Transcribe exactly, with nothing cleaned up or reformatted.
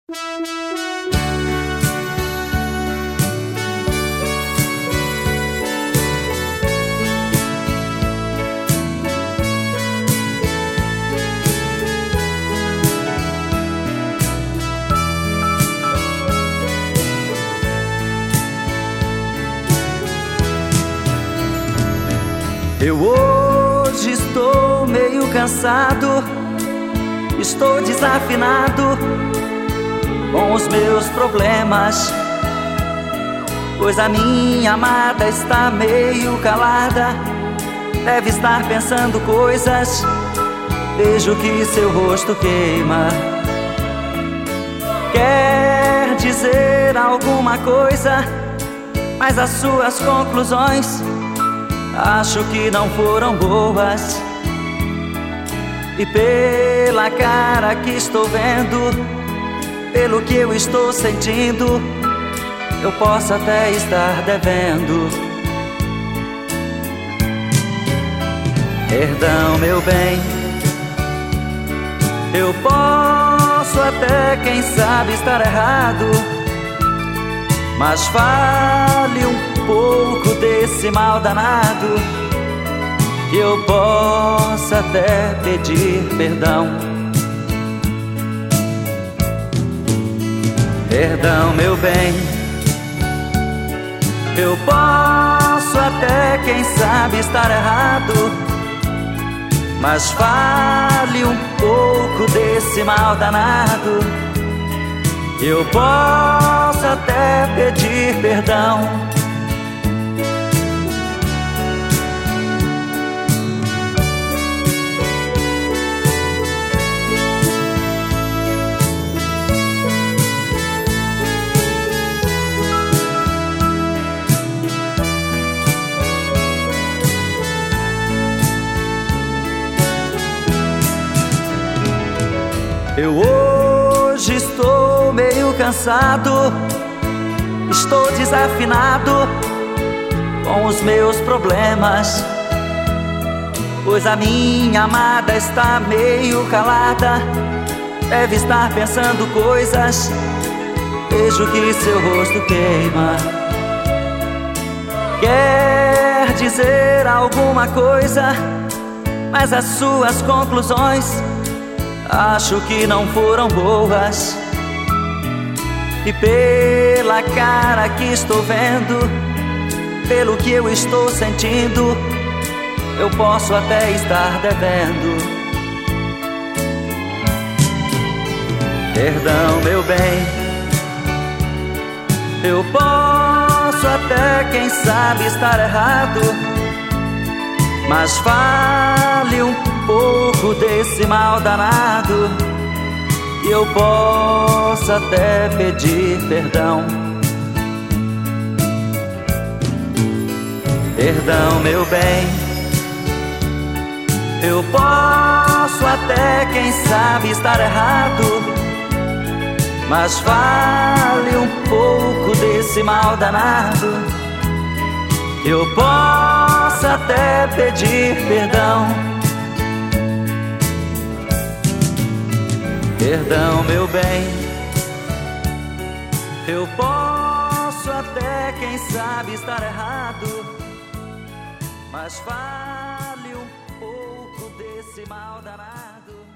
Eu hoje estou meio cansado, estou desafinado com os meus problemas, pois a minha amada está meio calada. Deve estar pensando coisas, vejo que seu rosto queima. Quer dizer alguma coisa, mas as suas conclusões acho que não foram boas. E pela cara que estou vendo, pelo que eu estou sentindo, eu posso até estar devendo. Perdão, meu bem, eu posso até, quem sabe, estar errado, mas fale um pouco desse mal danado, que eu possa até pedir perdão. Perdão, meu bem, eu posso até, quem sabe, estar errado, mas fale um pouco desse mal danado, que eu possa até pedir perdão. Eu hoje estou meio cansado, estou desafinado com os meus problemas, pois a minha amada está meio calada. Deve estar pensando coisas, vejo que seu rosto queima. Quer dizer alguma coisa, mas as suas conclusões acho que não foram boas. E pela cara que estou vendo, pelo que eu estou sentindo, eu posso até estar devendo. Perdão, meu bem, eu posso até, quem sabe, estar errado, mas fale um pouco desse mal danado, que eu possa até pedir perdão. Perdão, meu bem, eu posso até, quem sabe, estar errado, mas fale um pouco desse mal danado, que eu possa até pedir perdão. Perdão, meu bem, eu posso até, quem sabe, estar errado, mas fale um pouco desse mal danado.